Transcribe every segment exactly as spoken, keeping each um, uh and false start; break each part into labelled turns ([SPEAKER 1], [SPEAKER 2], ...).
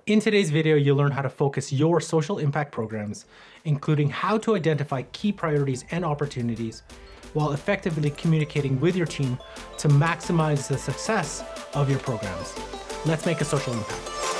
[SPEAKER 1] In today's video, you'll learn how to focus your social impact programs, including how to identify key priorities and opportunities, while effectively communicating with your team to maximize the success of your programs. Let's make a social impact.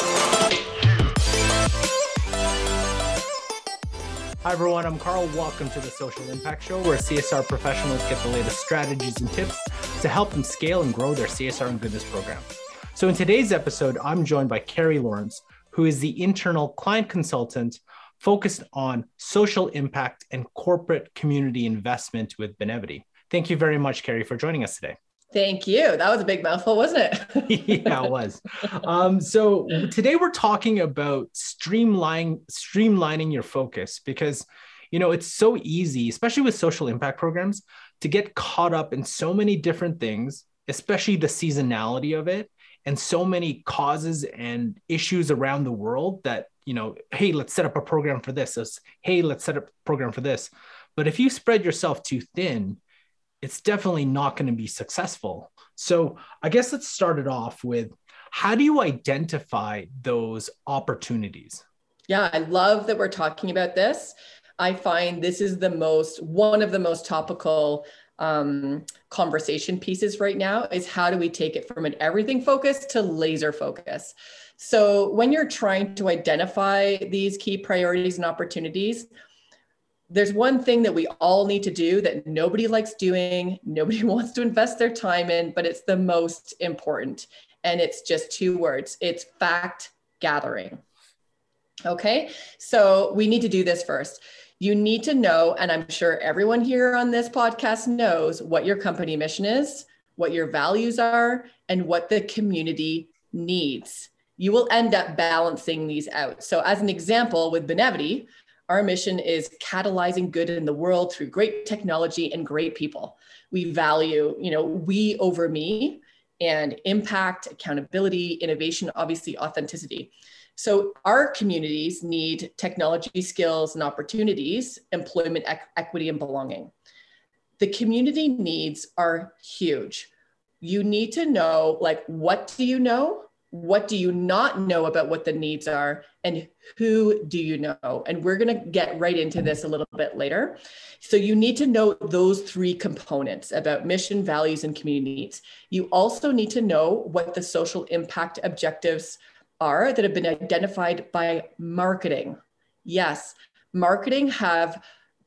[SPEAKER 1] Hi everyone, I'm Carl. Welcome to the Social Impact Show, where C S R professionals get the latest strategies and tips to help them scale and grow their C S R and goodness program. So in today's episode, I'm joined by Carrie Lawrence, who is the internal client consultant focused on social impact and corporate community investment with Benevity. Thank you very much, Carrie, for joining us today.
[SPEAKER 2] Thank you. That was a big mouthful, wasn't
[SPEAKER 1] it? Yeah, it was. Um, so today we're talking about streamlining, streamlining your focus because, you know, it's so easy, especially with social impact programs, to get caught up in so many different things, especially the seasonality of it, and so many causes and issues around the world that, you know, hey, let's set up a program for this. Let's, hey, let's set up a program for this. But if you spread yourself too thin, it's definitely not going to be successful. So I guess let's start it off with, how do you identify those opportunities?
[SPEAKER 2] Yeah, I love that we're talking about this. I find this is the most, one of the most topical um, conversation pieces right now is how do we take it from an everything focus to laser focus? So when you're trying to identify these key priorities and opportunities, there's one thing that we all need to do that nobody likes doing, nobody wants to invest their time in, but it's the most important. And it's just two words. It's fact gathering. Okay, so we need to do this first. You need to know, and I'm sure everyone here on this podcast knows what your company mission is, what your values are, and what the community needs. You will end up balancing these out. So as an example, with Benevity, our mission is catalyzing good in the world through great technology and great people. We value, you know, we over me, and impact, accountability, innovation, obviously authenticity. So our communities need technology skills and opportunities, employment, ec- equity, and belonging. The community needs are huge. You need to know, like, what do you know? What do you not know about what the needs are? And who do you know? And we're going to get right into this a little bit later. So you need to know those three components about mission, values, and community needs. You also need to know what the social impact objectives are that have been identified by marketing. Yes, marketing have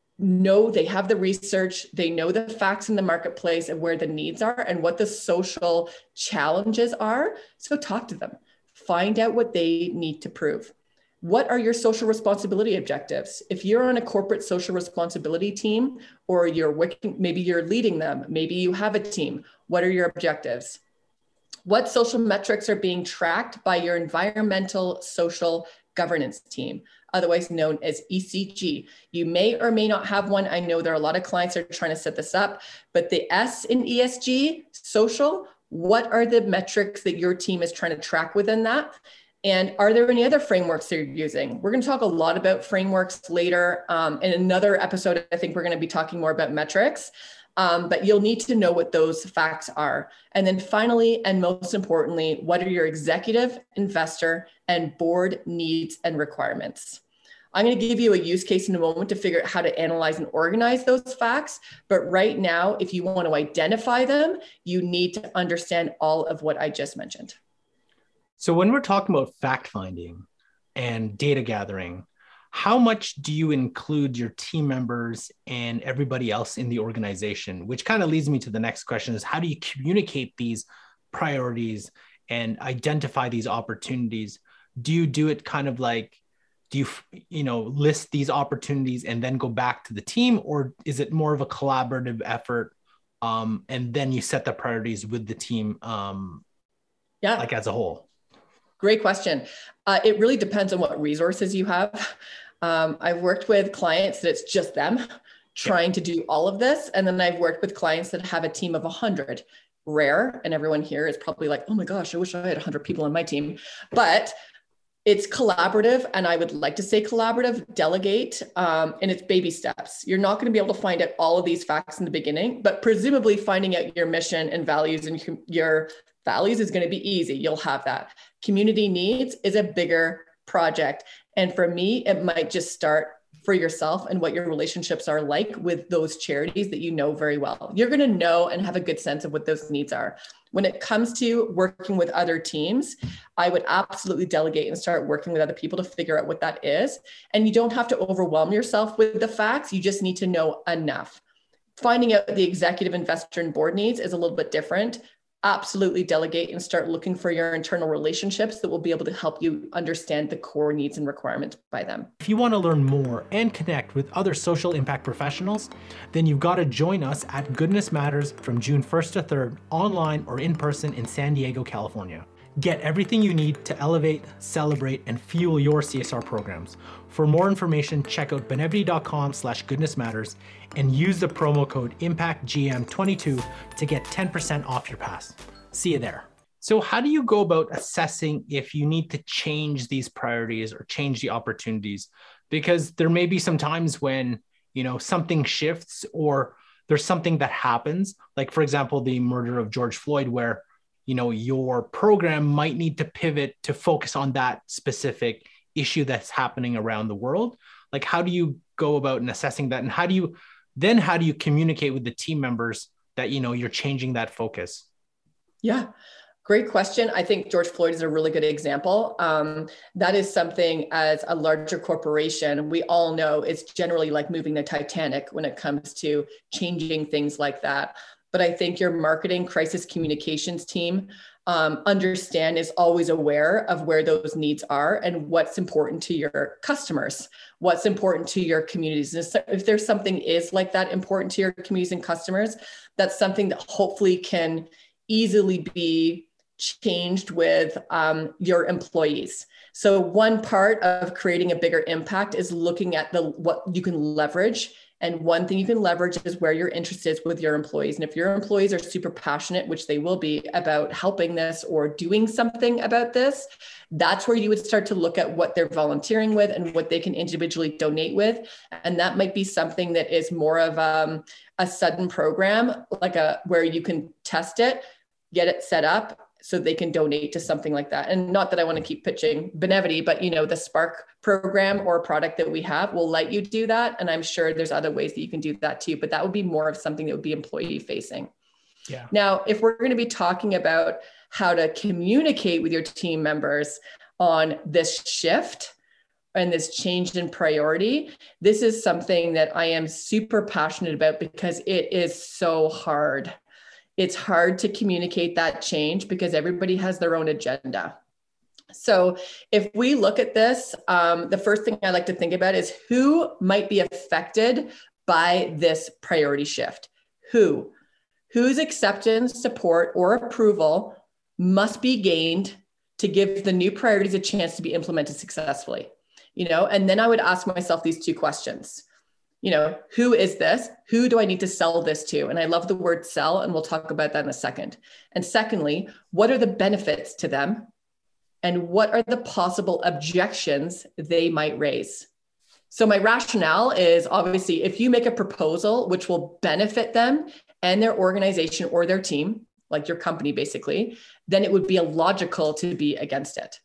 [SPEAKER 2] know they have the research, they know the facts in the marketplace and where the needs are and what the social challenges are. So talk to them, find out what they need to prove. What are your social responsibility objectives? If you're on a corporate social responsibility team, or you're working, maybe you're leading them, maybe you have a team, what are your objectives? What social metrics are being tracked by your environmental social governance team, otherwise known as E C G? You may or may not have one. I know there are a lot of clients that are trying to set this up, but the S in E S G, social, what are the metrics that your team is trying to track within that? And are there any other frameworks that you're using? We're going to talk a lot about frameworks later. Um, in another episode, I think we're going to be talking more about metrics. Um, but you'll need to know what those facts are. And then finally, and most importantly, what are your executive, investor, and board needs and requirements? I'm going to give you a use case in a moment to figure out how to analyze and organize those facts. But right now, if you want to identify them, you need to understand all of what I just mentioned.
[SPEAKER 1] So when we're talking about fact finding and data gathering, how much do you include your team members and everybody else in the organization? Which kind of leads me to the next question is, how do you communicate these priorities and identify these opportunities? Do you do it kind of like, do you, you know, list these opportunities and then go back to the team? Or is it more of a collaborative effort? Um, and then you set the priorities with the team, um, yeah, like as a whole?
[SPEAKER 2] Great question. Uh, it really depends on what resources you have. Um, I've worked with clients that it's just them trying to do all of this. And then I've worked with clients that have a team of one hundred. Rare. And everyone here is probably like, oh my gosh, I wish I had one hundred people on my team. But it's collaborative. And I would like to say collaborative, delegate, um, and it's baby steps. You're not going to be able to find out all of these facts in the beginning, but presumably finding out your mission and values and your values is going to be easy. You'll have that. Community needs is a bigger project. And for me, it might just start for yourself and what your relationships are like with those charities that you know very well. You're going to know and have a good sense of what those needs are. When it comes to working with other teams, I would absolutely delegate and start working with other people to figure out what that is. And you don't have to overwhelm yourself with the facts. You just need to know enough. Finding out the executive, investor, and board needs is a little bit different. Absolutely delegate and start looking for your internal relationships that will be able to help you understand the core needs and requirements by them.
[SPEAKER 1] If you want to learn more and connect with other social impact professionals, then you've got to join us at Goodness Matters from June first to third, online or in person in San Diego, California. Get everything you need to elevate, celebrate, and fuel your C S R programs. For more information, check out benevity.com slash goodness matters and use the promo code impact G M twenty-two to get ten percent off your pass. See you there. So how do you go about assessing if you need to change these priorities or change the opportunities? Because there may be some times when, you know, something shifts or there's something that happens, like for example, the murder of George Floyd, where you know, your program might need to pivot to focus on that specific issue that's happening around the world. Like, how do you go about in assessing that? And how do you, then how do you communicate with the team members that, you know, you're changing that focus?
[SPEAKER 2] Yeah, great question. I think George Floyd is a really good example. Um, that is something as a larger corporation, we all know it's generally like moving the Titanic when it comes to changing things like that. But I think your marketing crisis communications team um, understand is always aware of where those needs are and what's important to your customers, what's important to your communities. And if there's something is like that important to your communities and customers, that's something that hopefully can easily be changed with um, your employees. So one part of creating a bigger impact is looking at the what you can leverage. And one thing you can leverage is where your interest is with your employees. And if your employees are super passionate, which they will be, about helping this or doing something about this, that's where you would start to look at what they're volunteering with and what they can individually donate with. And that might be something that is more of um, a sudden program, like a where you can test it, get it set up, so they can donate to something like that. And not that I want to keep pitching Benevity, but you know, the Spark program or product that we have will let you do that. And I'm sure there's other ways that you can do that too, but that would be more of something that would be employee facing.
[SPEAKER 1] Yeah.
[SPEAKER 2] Now, if we're going to be talking about how to communicate with your team members on this shift and this change in priority, this is something that I am super passionate about because it is so hard. It's hard to communicate that change because everybody has their own agenda. So if we look at this, um, the first thing I like to think about is who might be affected by this priority shift. Who? Whose acceptance, support, or approval must be gained to give the new priorities a chance to be implemented successfully? You know, and then I would ask myself these two questions. You know, who is this? Who do I need to sell this to? And I love the word sell, and we'll talk about that in a second. And secondly, what are the benefits to them? And what are the possible objections they might raise? So my rationale is obviously if you make a proposal which will benefit them and their organization or their team, like your company basically, then it would be illogical to be against it.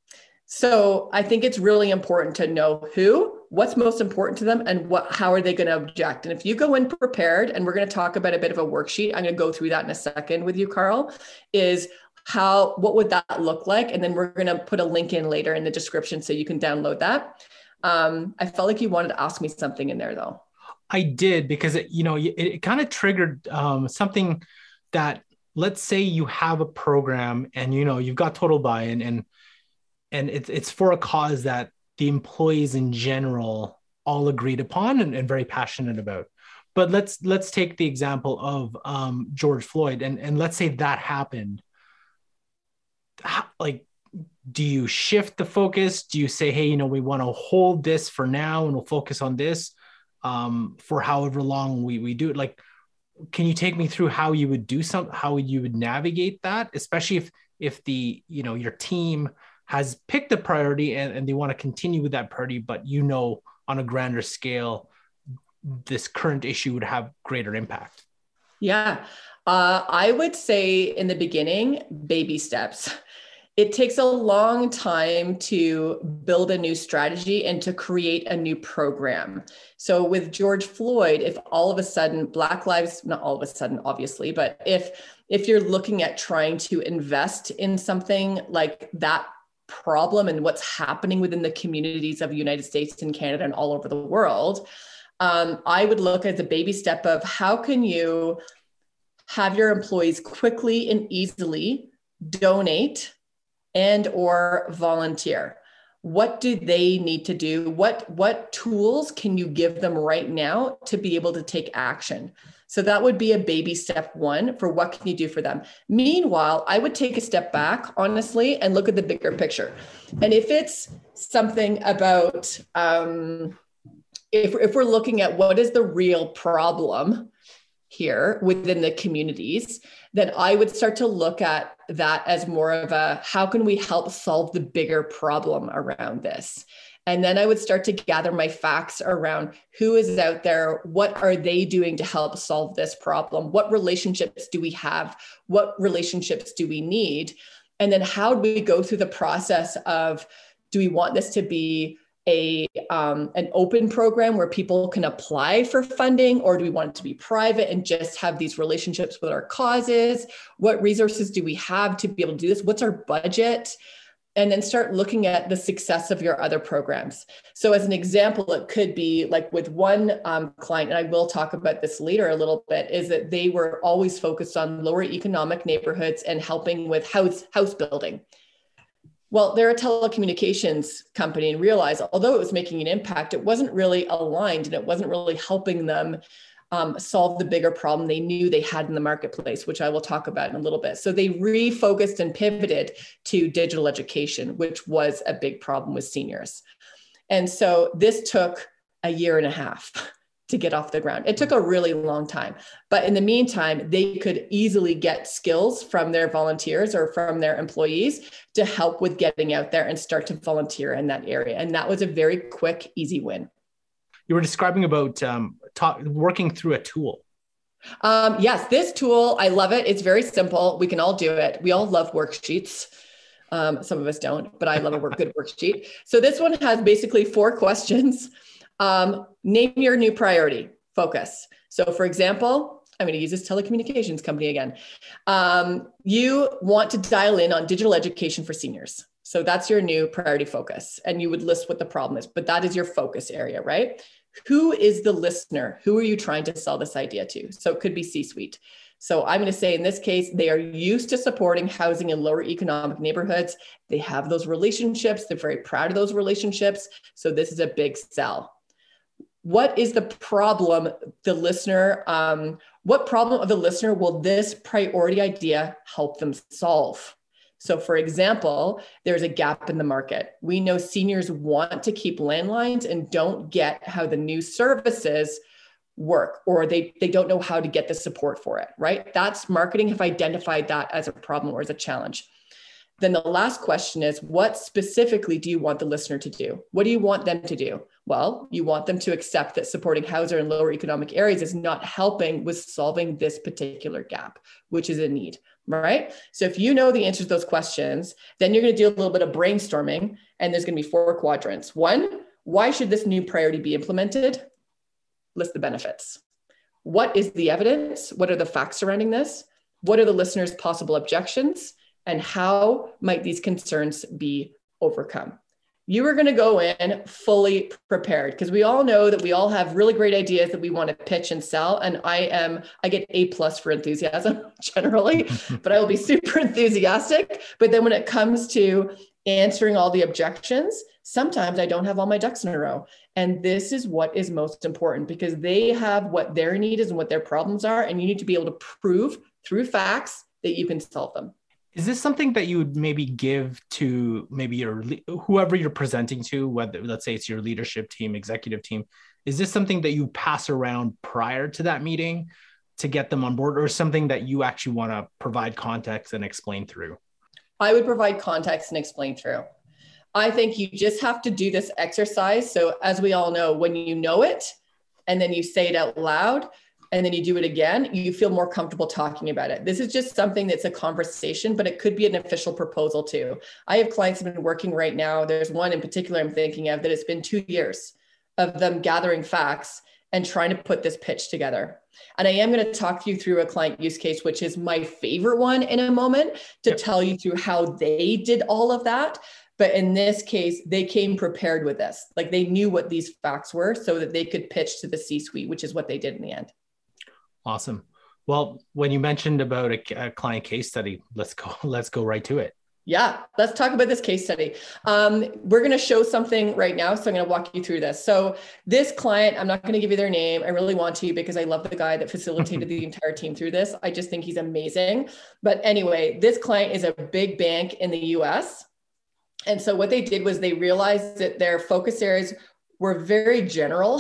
[SPEAKER 2] So I think it's really important to know who, what's most important to them, and what, how are they going to object? And if you go in prepared, and we're going to talk about a bit of a worksheet, I'm going to go through that in a second with you, Carl, is how, what would that look like? And then we're going to put a link in later in the description so you can download that. Um, I felt like you wanted to ask me something in there though.
[SPEAKER 1] I did, because it, you know, it, it kind of triggered um, something that, let's say you have a program and, you know, you've got total buy-in and And it's it's for a cause that the employees in general all agreed upon and, and very passionate about. But let's let's take the example of um, George Floyd, and, and let's say that happened. How, like, do you shift the focus? Do you say, hey, you know, we want to hold this for now and we'll focus on this um, for however long we, we do it? Like, can you take me through how you would do some, how you would navigate that, especially if if the, you know, your team has picked a priority and, and they want to continue with that priority, but you know, on a grander scale, this current issue would have greater impact?
[SPEAKER 2] Yeah, uh, I would say in the beginning, baby steps. it takes a long time to build a new strategy and to create a new program. So with George Floyd, if all of a sudden Black Lives, not all of a sudden, obviously, but if if you're looking at trying to invest in something like that problem and what's happening within the communities of the United States and Canada and all over the world, um, I would look at the baby step of how can you have your employees quickly and easily donate and or volunteer. What do they need to do? What, what tools can you give them right now to be able to take action? So that would be a baby step one for what can you do for them. Meanwhile, I would take a step back, honestly, and look at the bigger picture. And if it's something about, um, if, if we're looking at what is the real problem here within the communities, then I would start to look at that as more of a, how can we help solve the bigger problem around this? And then I would start to gather my facts around who is out there, what are they doing to help solve this problem? What relationships do we have? What relationships do we need? And then how do we go through the process of, do we want this to be a um, an open program where people can apply for funding, or do we want it to be private and just have these relationships with our causes? What resources do we have to be able to do this? What's our budget? And then start looking at the success of your other programs. So as an example, it could be like with one um, client, and I will talk about this later a little bit, is that they were always focused on lower economic neighborhoods and helping with house, house building. Well, they're a telecommunications company and realized, although it was making an impact, it wasn't really aligned and it wasn't really helping them um, solve the bigger problem they knew they had in the marketplace, which I will talk about in a little bit. So they refocused and pivoted to digital education, which was a big problem with seniors. And so this took a year and a half to get off the ground. It took a really long time, but in the meantime, they could easily get skills from their volunteers or from their employees to help with getting out there and start to volunteer in that area. And that was a very quick, easy win.
[SPEAKER 1] You were describing about um, talk, working through a tool.
[SPEAKER 2] Um, yes, this tool, I love it. It's very simple. We can all do it. We all love worksheets. Um, some of us don't, but I love a work, good worksheet. So this one has basically four questions. Um, name your new priority, focus. So for example, I'm going to use this telecommunications company again. Um, you want to dial in on digital education for seniors. So that's your new priority focus. And you would list what the problem is, but that is your focus area, right? Who is the listener? Who are you trying to sell this idea to? So it could be C-suite. So I'm going to say in this case, they are used to supporting housing in lower economic neighborhoods. They have those relationships. They're very proud of those relationships. So this is a big sell. What is the problem the listener, um, what problem of the listener will this priority idea help them solve? So for example, there's a gap in the market. We know seniors want to keep landlines and don't get how the new services work, or they, they don't know how to get the support for it, right? That's marketing have identified that as a problem or as a challenge. Then the last question is, what specifically do you want the listener to do? What do you want them to do? Well, you want them to accept that supporting housing in lower economic areas is not helping with solving this particular gap, which is a need, right? So if you know the answers to those questions, then you're going to do a little bit of brainstorming, and there's going to be four quadrants. One, why should this new priority be implemented? List the benefits. What is the evidence? What are the facts surrounding this? What are the listeners' possible objections? And how might these concerns be overcome? You are going to go in fully prepared, because we all know that we all have really great ideas that we want to pitch and sell. And I am, I get A plus for enthusiasm generally, but I will be super enthusiastic. But then when it comes to answering all the objections, sometimes I don't have all my ducks in a row. And this is what is most important, because they have what their need is and what their problems are. And you need to be able to prove through facts that you can solve them.
[SPEAKER 1] Is this something that you would maybe give to maybe your whoever you're presenting to, whether let's say it's your leadership team, executive team? Is this something that you pass around prior to that meeting to get them on board, or something that you actually want to provide context and explain through?
[SPEAKER 2] I would provide context and explain through. I think you just have to do this exercise. So as we all know, when you know it and then you say it out loud, and then you do it again, you feel more comfortable talking about it. This is just something that's a conversation, but it could be an official proposal too. I have clients that have been working right now. There's one in particular I'm thinking of that it's been two years of them gathering facts and trying to put this pitch together. And I am going to talk you through a client use case, which is my favorite one in a moment, to yep. tell you through how they did all of that. But in this case, they came prepared with this. Like they knew what these facts were so that they could pitch to the C-suite, which is what they did in the end.
[SPEAKER 1] Awesome. Well, when you mentioned about a, a client case study, let's go, let's go right to it.
[SPEAKER 2] Yeah, let's talk about this case study. Um, we're going to show something right now. So I'm going to walk you through this. So this client, I'm not going to give you their name. I really want to because I love the guy that facilitated the entire team through this. I just think he's amazing. But anyway, this client is a big bank in the U S. And so what they did was they realized that their focus areas were very general,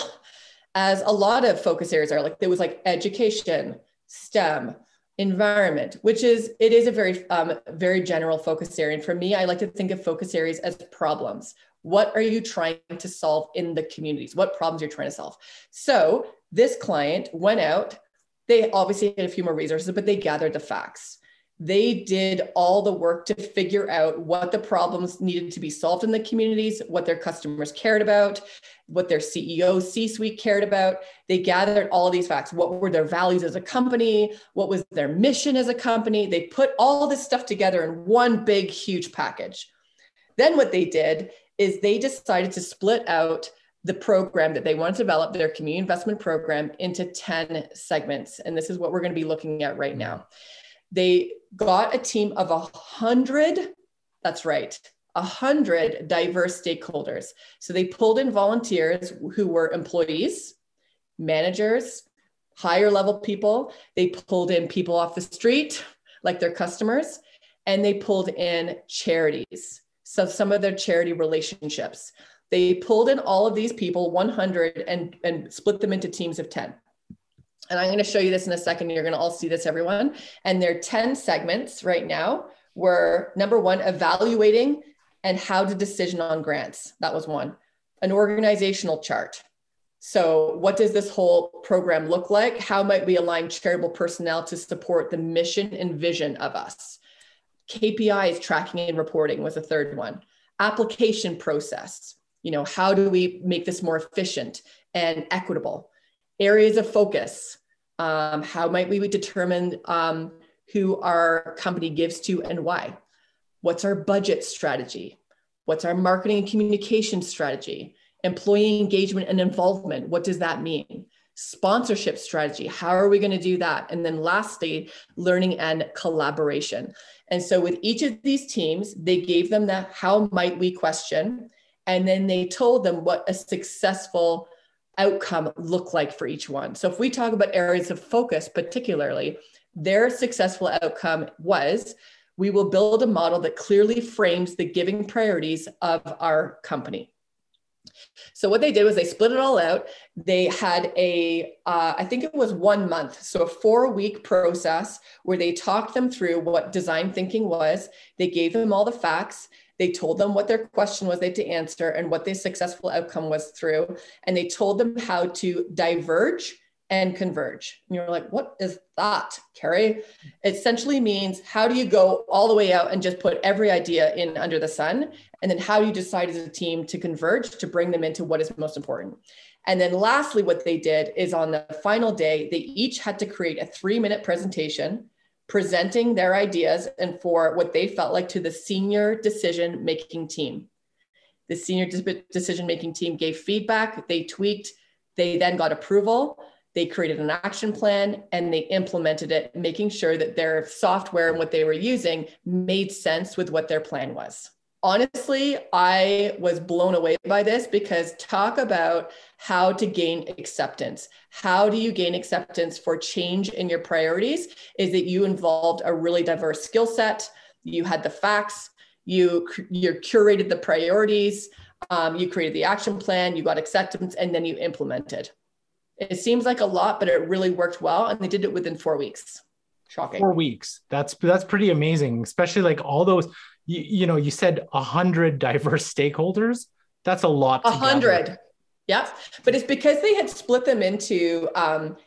[SPEAKER 2] as a lot of focus areas are. Like there was like education, STEM, environment, which is, it is a very, um, very general focus area. And for me, I like to think of focus areas as problems. What are you trying to solve in the communities? What problems you're trying to solve? So this client went out, they obviously had a few more resources, but they gathered the facts. They did all the work to figure out what the problems needed to be solved in the communities, what their customers cared about, what their C E O, C-suite cared about. They gathered all of these facts. What were their values as a company? What was their mission as a company? They put all this stuff together in one big, huge package. Then what they did is they decided to split out the program that they want to develop, their community investment program, into ten segments. And this is what we're going to be looking at right now. They got a team of a hundred, that's right, a hundred diverse stakeholders. So they pulled in volunteers who were employees, managers, higher level people. They pulled in people off the street, like their customers, and they pulled in charities. So some of their charity relationships. They pulled in all of these people, one hundred, and, and split them into teams of ten. And I'm going to show you this in a second. You're going to all see this, everyone. And there are ten segments right now were, number one, evaluating and how to decision on grants. That was one. An organizational chart. So what does this whole program look like? How might we align charitable personnel to support the mission and vision of us? K P Is, tracking and reporting, was a third one. Application process. You know, how do we make this more efficient and equitable? Areas of focus. Um, how might we determine um, who our company gives to and why? What's our budget strategy? What's our marketing and communication strategy? Employee engagement and involvement. What does that mean? Sponsorship strategy. How are we going to do that? And then lastly, learning and collaboration. And so with each of these teams, they gave them the how might we question, and then they told them what a successful outcome look like for each one. So if we talk about areas of focus, particularly, their successful outcome was, we will build a model that clearly frames the giving priorities of our company. So what they did was they split it all out. They had a, uh, I think it was one month, so a four week process where they talked them through what design thinking was. They gave them all the facts. They told them what their question was they had to answer and what their successful outcome was through. And they told them how to diverge and converge. And you're like, what is that, Carrie? It essentially means, how do you go all the way out and just put every idea in under the sun? And then how do you decide as a team to converge to bring them into what is most important? And then lastly, what they did is on the final day, they each had to create a three minute presentation presenting their ideas and for what they felt like to the senior decision-making team. The senior de- decision-making team gave feedback, they tweaked, they then got approval, they created an action plan, and they implemented it, making sure that their software and what they were using made sense with what their plan was. Honestly, I was blown away by this, because talk about how to gain acceptance. How do you gain acceptance for change in your priorities? Is that you involved a really diverse skill set. You had the facts, you, you curated the priorities, um, you created the action plan, you got acceptance, and then you implemented. It seems like a lot, but it really worked well. And they did it within four weeks. Shocking.
[SPEAKER 1] Four weeks. That's, that's pretty amazing, especially like all those. You, you know, you said a hundred diverse stakeholders. That's a lot.
[SPEAKER 2] A hundred. Yeah. But it's because they had split them into um,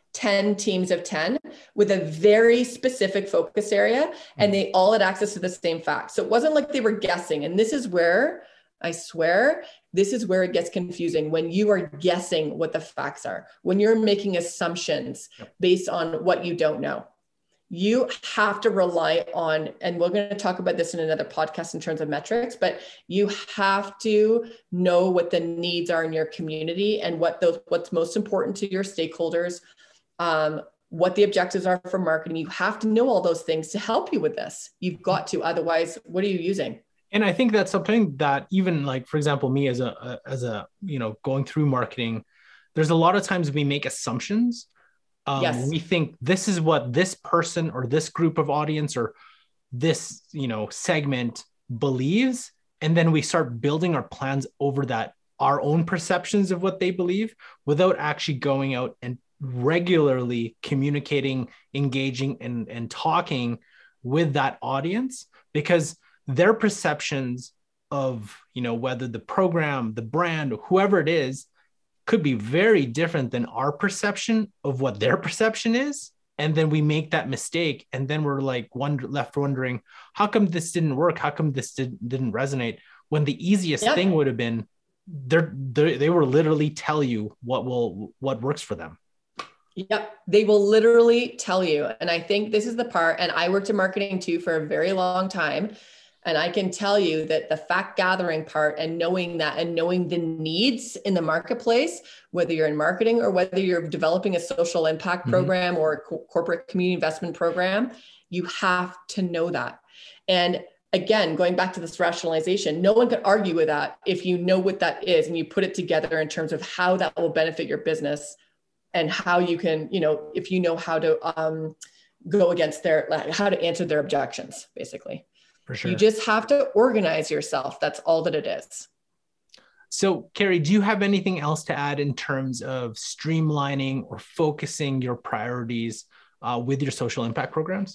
[SPEAKER 2] ten teams of ten with a very specific focus area, and they all had access to the same facts. So it wasn't like they were guessing. And this is where, I swear, this is where it gets confusing, when you are guessing what the facts are, when you're making assumptions based on what you don't know. You have to rely on, and we're going to talk about this in another podcast in terms of metrics, but you have to know what the needs are in your community and what those, what's most important to your stakeholders, um, what the objectives are for marketing. You have to know all those things to help you with this. You've got to, otherwise, what are you using?
[SPEAKER 1] And I think that's something that even, like, for example, me as a, as a, you know, going through marketing, there's a lot of times we make assumptions. Um, yes. We think this is what this person or this group of audience or this, you know, segment believes. And then we start building our plans over that, our own perceptions of what they believe, without actually going out and regularly communicating, engaging, and, and talking with that audience, because their perceptions of, you know, whether the program, the brand, whoever it is, could be very different than our perception of what their perception is. And then we make that mistake. And then we're like wonder, left wondering, how come this didn't work? How come this did, didn't resonate? When the easiest yeah. thing would have been, they're, they're, they will literally tell you what will, what works for them.
[SPEAKER 2] Yep. They will literally tell you. And I think this is the part, and I worked in marketing too for a very long time. And I can tell you that the fact gathering part and knowing that and knowing the needs in the marketplace, whether you're in marketing or whether you're developing a social impact mm-hmm. program or a co- corporate community investment program, you have to know that. And again, going back to this rationalization, no one could argue with that if you know what that is and you put it together in terms of how that will benefit your business and how you can, you know, if you know how to um, go against their, how to answer their objections, basically.
[SPEAKER 1] For sure.
[SPEAKER 2] You just have to organize yourself. That's all that it is.
[SPEAKER 1] So, Carrie, do you have anything else to add in terms of streamlining or focusing your priorities uh, with your social impact programs?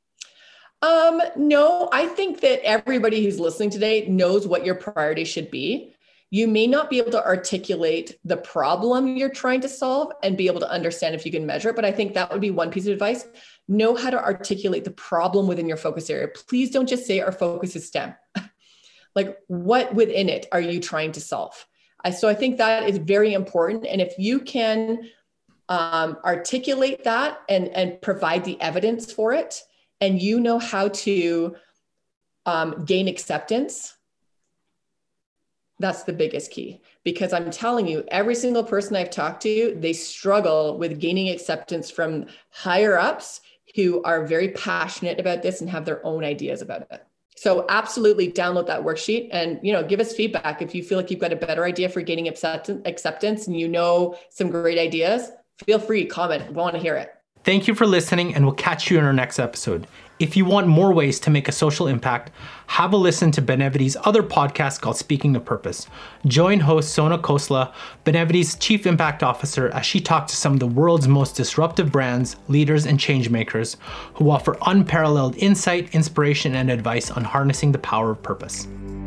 [SPEAKER 2] Um, no, I think that everybody who's listening today knows what your priority should be. You may not be able to articulate the problem you're trying to solve and be able to understand if you can measure it, but I think that would be one piece of advice. Know how to articulate the problem within your focus area. Please don't just say our focus is STEM. Like, what within it are you trying to solve? I, so I think that is very important. And if you can um, articulate that and, and provide the evidence for it, and you know how to um, gain acceptance, that's the biggest key. Because I'm telling you, every single person I've talked to, they struggle with gaining acceptance from higher ups who are very passionate about this and have their own ideas about it. So absolutely download that worksheet and, you know, give us feedback. If you feel like you've got a better idea for gaining acceptance and you know some great ideas, feel free to comment. We want to hear it.
[SPEAKER 1] Thank you for listening, and we'll catch you in our next episode. If you want more ways to make a social impact, have a listen to Benevity's other podcast called Speaking of Purpose. Join host Sona Khosla, Benevity's Chief Impact Officer, as she talks to some of the world's most disruptive brands, leaders, and changemakers who offer unparalleled insight, inspiration, and advice on harnessing the power of purpose.